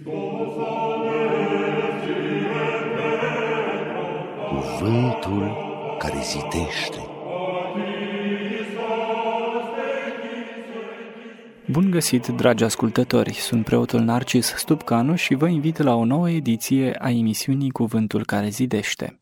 Cuvântul care zitește. Bun găsit, dragi ascultători! Sunt preotul Narcis Stupcanu și vă invit la o nouă ediție a emisiunii Cuvântul care zidește.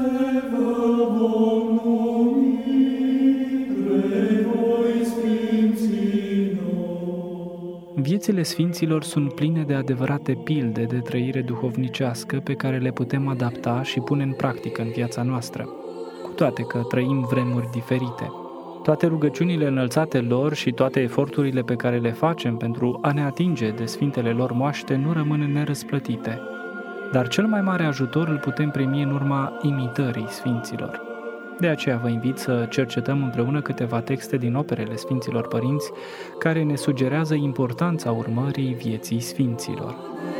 Viețile sfinților sunt pline de adevărate pilde de trăire duhovnicească pe care le putem adapta și pune în practică în viața noastră, cu toate că trăim vremuri diferite. Toate rugăciunile înălțate lor și toate eforturile pe care le facem pentru a ne atinge de sfintele lor moaște nu rămân nerăsplătite. Dar cel mai mare ajutor îl putem primi în urma imitării sfinților. De aceea vă invit să cercetăm împreună câteva texte din operele Sfinților Părinți care ne sugerează importanța urmării vieții sfinților.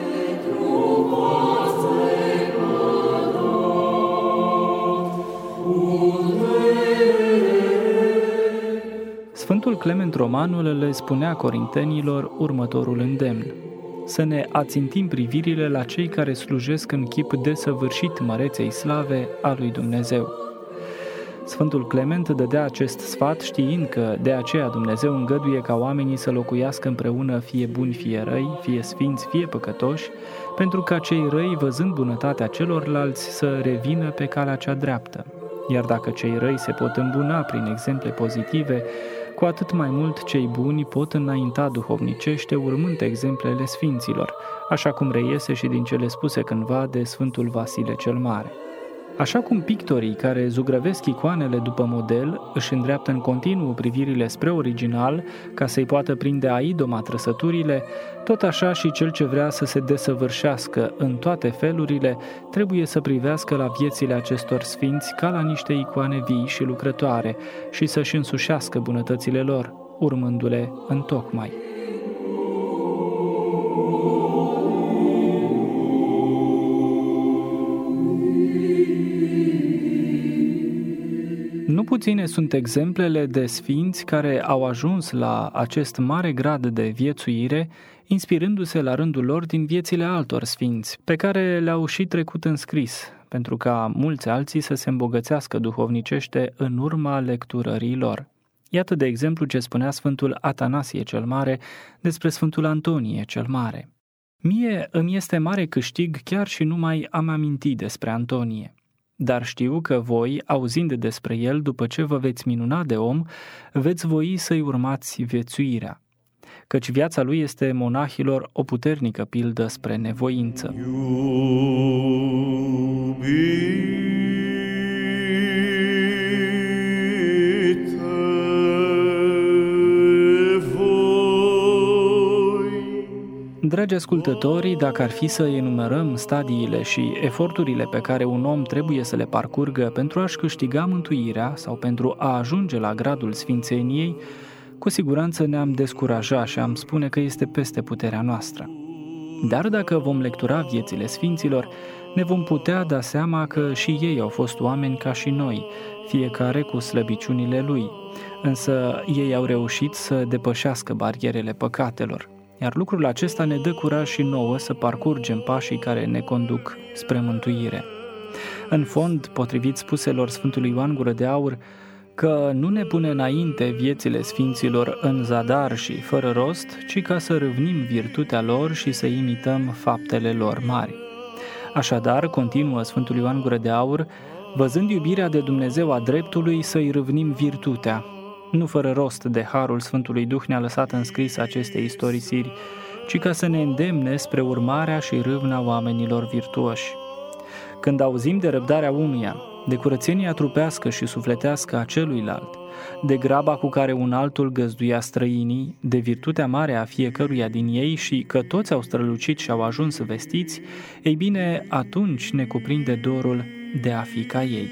Sfântul Clement Romanul le spunea corintenilor următorul îndemn: să ne ațintim privirile la cei care slujesc în chip desăvârșit măreței slave a lui Dumnezeu. Sfântul Clement dădea acest sfat știind că de aceea Dumnezeu îngăduie ca oamenii să locuiască împreună fie buni, fie răi, fie sfinți, fie păcătoși, pentru ca cei răi, văzând bunătatea celorlalți, să revină pe calea cea dreaptă. Iar dacă cei răi se pot îmbuna prin exemple pozitive, cu atât mai mult cei buni pot înainta duhovnicește urmând exemplele sfinților, așa cum reiese și din cele spuse cândva de Sfântul Vasile cel Mare. Așa cum pictorii care zugrăvesc icoanele după model își îndreaptă în continuu privirile spre original ca să-i poată prinde a idoma trăsăturile, tot așa și cel ce vrea să se desăvârșească în toate felurile trebuie să privească la viețile acestor sfinți ca la niște icoane vii și lucrătoare și să-și însușească bunătățile lor, urmându-le întocmai. Nu puține sunt exemplele de sfinți care au ajuns la acest mare grad de viețuire, inspirându-se la rândul lor din viețile altor sfinți, pe care le-au și trecut în scris, pentru ca mulți alții să se îmbogățească duhovnicește în urma lecturării lor. Iată de exemplu ce spunea Sfântul Atanasie cel Mare despre Sfântul Antonie cel Mare. Mie îmi este mare câștig chiar și numai a-mi aminti despre Antonie. Dar știu că voi, auzind despre el, după ce vă veți minuna de om, veți voi să-i urmați viețuirea, căci viața lui este monahilor o puternică pildă spre nevoință. Dragi ascultători, dacă ar fi să enumerăm stadiile și eforturile pe care un om trebuie să le parcurgă pentru a-și câștiga mântuirea sau pentru a ajunge la gradul sfințeniei, cu siguranță ne-am descuraja și am spune că este peste puterea noastră. Dar dacă vom lectura viețile sfinților, ne vom putea da seama că și ei au fost oameni ca și noi, fiecare cu slăbiciunile lui, însă ei au reușit să depășească barierele păcatelor. Iar lucrul acesta ne dă curaj și nouă să parcurgem pașii care ne conduc spre mântuire. În fond, potrivit spuselor Sfântului Ioan Gură de Aur, că nu ne pune înainte viețile sfinților în zadar și fără rost, ci ca să râvnim virtutea lor și să imităm faptele lor mari. Așadar, continuă Sfântul Ioan Gură de Aur, văzând iubirea de Dumnezeu a dreptului, să-i râvnim virtutea. Nu fără rost de harul Sfântului Duh ne-a lăsat înscris aceste istorisiri, ci ca să ne îndemne spre urmarea și râvna oamenilor virtuoși. Când auzim de răbdarea unuia, de curățenia trupească și sufletească a celuilalt, de graba cu care un altul găzduia străinii, de virtutea mare a fiecăruia din ei și că toți au strălucit și au ajuns vestiți, ei bine, atunci ne cuprinde dorul de a fi ca ei.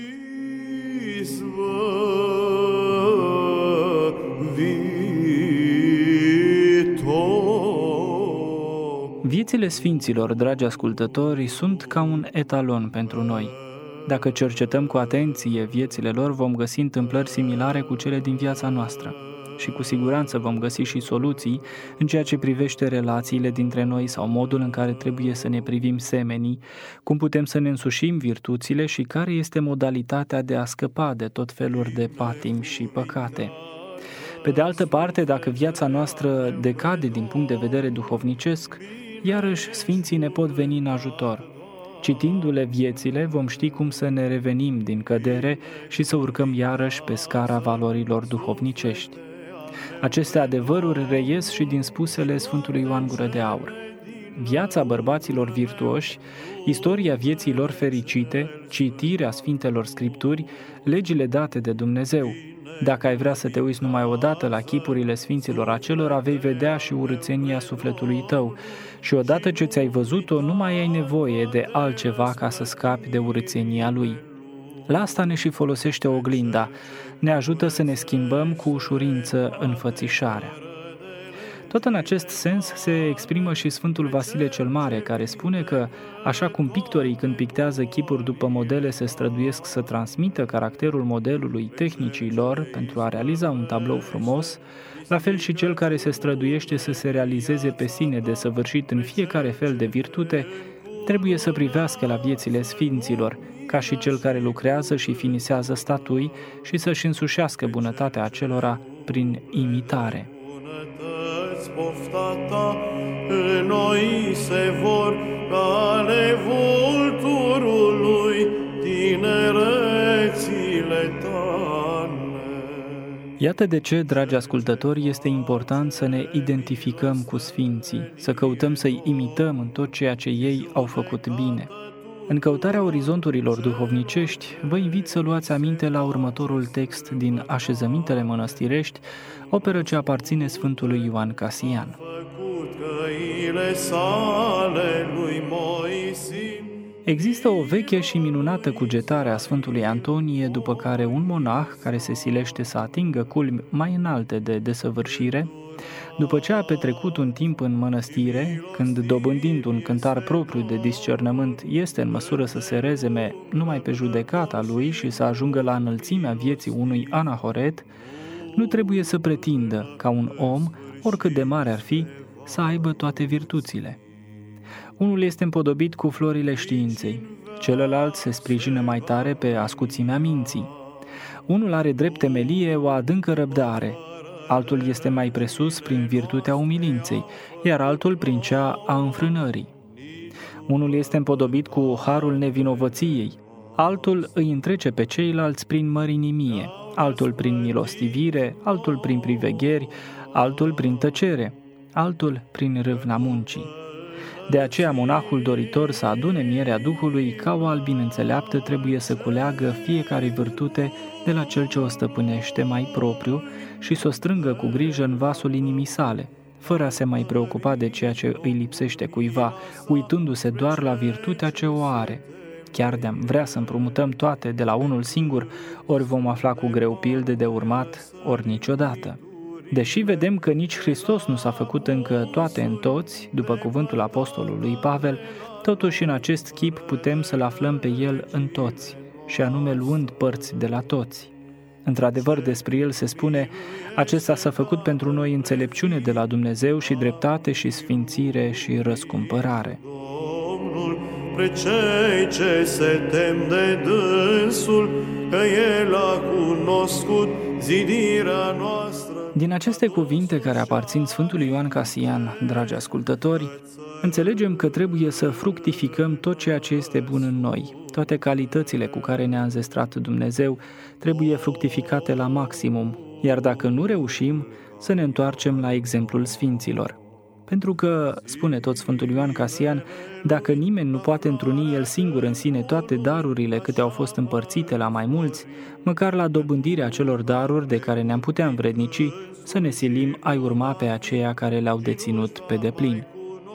Viețile sfinților, dragi ascultători, sunt ca un etalon pentru noi. Dacă cercetăm cu atenție viețile lor, vom găsi întâmplări similare cu cele din viața noastră. și cu siguranță vom găsi și soluții în ceea ce privește relațiile dintre noi sau modul în care trebuie să ne privim semenii, cum putem să ne însușim virtuțile și care este modalitatea de a scăpa de tot felul de patimi și păcate. Pe de altă parte, dacă viața noastră decade din punct de vedere duhovnicesc, iarăși sfinții ne pot veni în ajutor. Citindu-le viețile, vom ști cum să ne revenim din cădere și să urcăm iarăși pe scara valorilor duhovnicești. Aceste adevăruri reies și din spusele Sfântului Ioan Gură de Aur. Viața bărbaților virtuoși, istoria vieții lor fericite, citirea Sfintelor Scripturi, legile date de Dumnezeu. Dacă ai vrea să te uiți numai odată la chipurile sfinților acelora, vei vedea și urâțenia sufletului tău și odată ce ți-ai văzut-o, nu mai ai nevoie de altceva ca să scapi de urâțenia lui. La asta ne și folosește oglinda, ne ajută să ne schimbăm cu ușurință înfățișarea. Tot în acest sens se exprimă și Sfântul Vasile cel Mare, care spune că, așa cum pictorii când pictează chipuri după modele se străduiesc să transmită caracterul modelului tehnicii lor pentru a realiza un tablou frumos, la fel și cel care se străduiește să se realizeze pe sine desăvârșit în fiecare fel de virtute, trebuie să privească la viețile sfinților, ca și cel care lucrează și finisează statui și să-și însușească bunătatea acelora prin imitare. Pofta ta în noi se vor ca ale vulturului tinerețile tale. Iată de ce, dragi ascultători, este important să ne identificăm cu sfinții, să căutăm să-i imităm în tot ceea ce ei au făcut bine. În căutarea orizonturilor duhovnicești, vă invit să luați aminte la următorul text din Așezămintele mănăstirești, operă ce aparține Sfântului Ioan Casian. Există o veche și minunată cugetare a Sfântului Antonie, după care un monah, care se silește să atingă culmi mai înalte de desăvârșire, după ce a petrecut un timp în mănăstire, când, dobândind un cântar propriu de discernământ, este în măsură să se rezeme numai pe judecata lui și să ajungă la înălțimea vieții unui anahoret, nu trebuie să pretindă, ca un om, oricât de mare ar fi, să aibă toate virtuțile. Unul este împodobit cu florile științei, celălalt se sprijină mai tare pe ascuțimea minții. Unul are drept temelie o adâncă răbdare, altul este mai presus prin virtutea umilinței, iar altul prin cea a înfrânării. Unul este împodobit cu harul nevinovăției, altul îi întrece pe ceilalți prin mărinimie, altul prin milostivire, altul prin privegheri, altul prin tăcere, altul prin râvna muncii. De aceea monahul doritor să adune mierea Duhului, ca o albină înțeleaptă, trebuie să culeagă fiecare virtute de la cel ce o stăpânește mai propriu și să o strângă cu grijă în vasul inimii sale, fără a se mai preocupa de ceea ce îi lipsește cuiva, uitându-se doar la virtutea ce o are. Chiar de-am vrea să împrumutăm toate de la unul singur, ori vom afla cu greu pilde de urmat, ori niciodată. Deși vedem că nici Hristos nu s-a făcut încă toate în toți, după cuvântul apostolului Pavel, totuși în acest chip putem să-L aflăm pe El în toți, și anume luând părți de la toți. Într-adevăr, despre El se spune, acesta s-a făcut pentru noi înțelepciune de la Dumnezeu și dreptate și sfințire și răscumpărare. Domnul, pre cei ce se tem de dânsul, că El a cunoscut zidirea noastră. Din aceste cuvinte care aparțin Sfântului Ioan Casian, dragi ascultători, înțelegem că trebuie să fructificăm tot ceea ce este bun în noi. Toate calitățile cu care ne-a înzestrat Dumnezeu trebuie fructificate la maximum, iar dacă nu reușim, să ne întoarcem la exemplul sfinților. Pentru că, spune tot Sfântul Ioan Casian, dacă nimeni nu poate întruni el singur în sine toate darurile câte au fost împărțite la mai mulți, măcar la dobândirea celor daruri de care ne-am putea învrednici, să ne silim a urma pe aceia care le-au deținut pe deplin.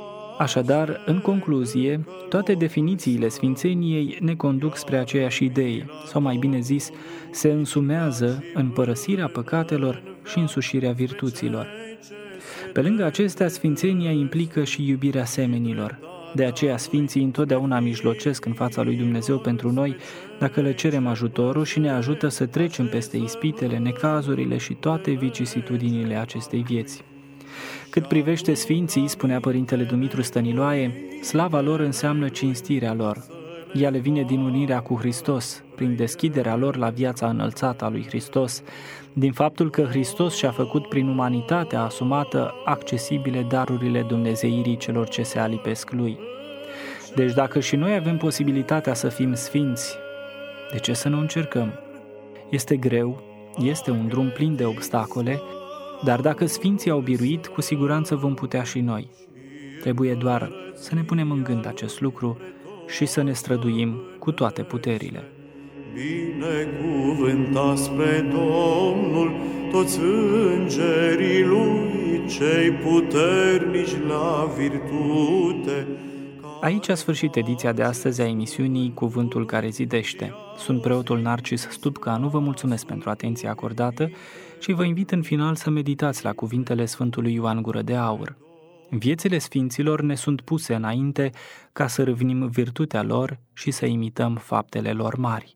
Așadar, în concluzie, toate definițiile sfințeniei ne conduc spre aceeași idee, sau mai bine zis, se însumează în părăsirea păcatelor și însușirea virtuților. Pe lângă acestea, sfințenia implică și iubirea semenilor. De aceea Sfinții întotdeauna mijlocesc în fața lui Dumnezeu pentru noi dacă le cerem ajutorul și ne ajută să trecem peste ispitele, necazurile și toate vicisitudinile acestei vieți. Cât privește Sfinții, spunea Părintele Dumitru Stăniloae, slava lor înseamnă cinstirea lor. Ea le vine din unirea cu Hristos, prin deschiderea lor la viața înălțată a lui Hristos, din faptul că Hristos și-a făcut prin umanitatea asumată accesibile darurile dumnezeirii celor ce se alipesc lui. Deci dacă și noi avem posibilitatea să fim sfinți, de ce să nu încercăm? Este greu, este un drum plin de obstacole, dar dacă Sfinții au biruit, cu siguranță vom putea și noi. Trebuie doar să ne punem în gând acest lucru și să ne străduim cu toate puterile. Binecuvântați spre Domnul toți îngerii Lui, cei puternici la virtute. Aici a sfârșit ediția de astăzi a emisiunii Cuvântul care zidește. Sunt preotul Narcis Stupcanu, vă mulțumesc pentru atenția acordată și vă invit în final să meditați la cuvintele Sfântului Ioan Gură de Aur. Viețile Sfinților ne sunt puse înainte ca să râvnim virtutea lor și să imităm faptele lor mari.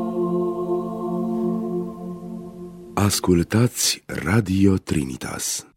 Ascultați Radio Trinitas.